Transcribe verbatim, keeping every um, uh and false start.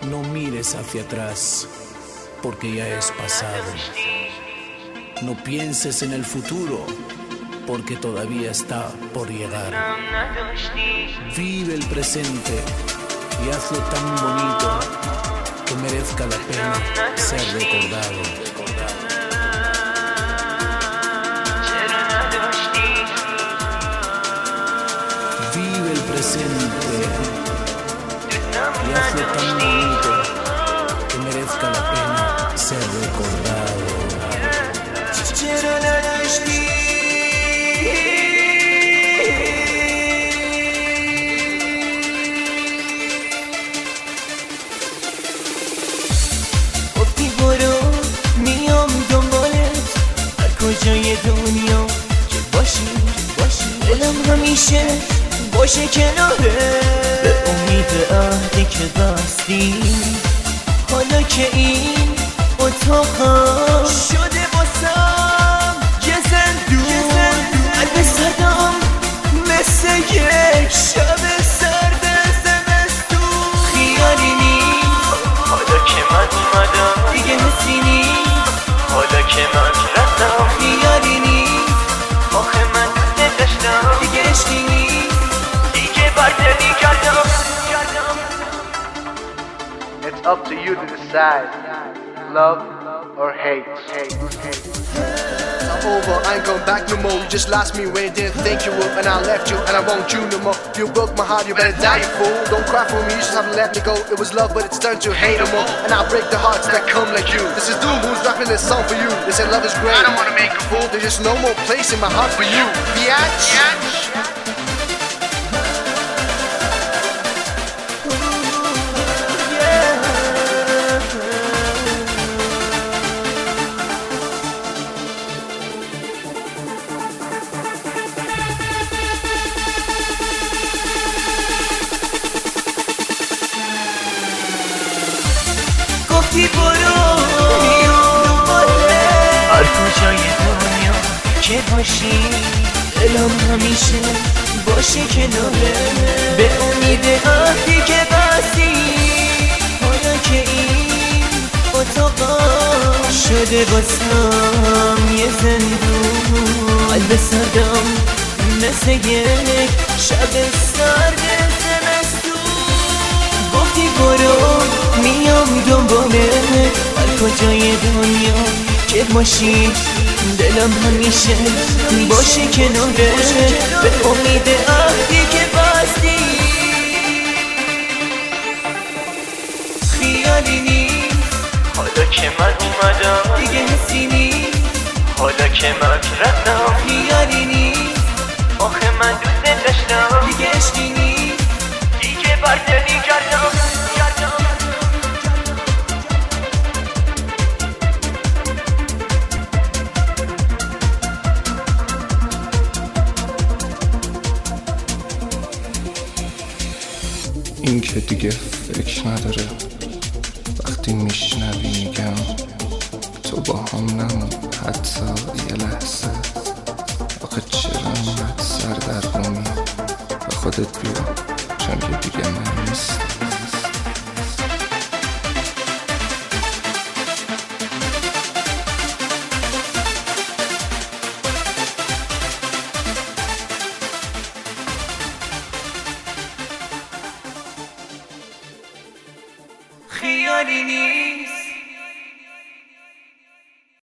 No mires hacia atrás, porque ya es pasado. No pienses en el futuro, porque todavía está por llegar. Vive el presente y hazlo tan bonito que merezca la pena ser recordado. Vive el presente y hazlo tan bonito que merezca la pena ser recordado. گفتی برو میام دنبالت هر کجای دنیا که باشی دلم همیشه باشه کناره به امید عهدی که بستی حالا که این اتاقم شده باسم یه زندون قلب صدام مثل یک شب سرد زمستون خیالی نیست حالا که من اومدم دیگه حسی نیست حالا که من رفتم خیالی نیست آخه من دوست داشتم دیگه عشقی نیست دیگه بردنی کردم. It's up to you to decide, love or hate. It's over, I ain't going back no more. You just lost me when you didn't think you would, and I left you, and I won't you no more. You broke my heart, you better die, you fool. Don't cry for me, you just haven't let me go. It was love, but it's turned to hate no more. And I'll break the hearts that come like you. This is Doom who's rapping this song for you. They said love is great, I don't wanna make a fool. There's just no more place in my heart for you. Biatch. گفتی برو میام دنبالت هر کجای دنیا که باشی دلم همیشه باشه کناره به امید عهدی که بستی حالا که این اتاقم شده باسم یه زندون قلب سردم مثل یک شب سرد زمستون گفتی برو میام دنبالت هر کجای دنیا که باشی دلم همیشه باشه کناره به امید عهدی که بستی خیالی نیست حالا که من اومدم دیگه حسی نیست حالا که من رفتم خیالی نیست آخه من دوست داشتم دیگه عشقی نیست دیگه بردنی کردم. این که دیگه فکر نداره وقتی میشنوی میگم تو با هم نمون حتی یه لحظه. آخه چرا اینقدر سردرگمی به خودت بیا چون که دیگه من نیست. خیالی نیست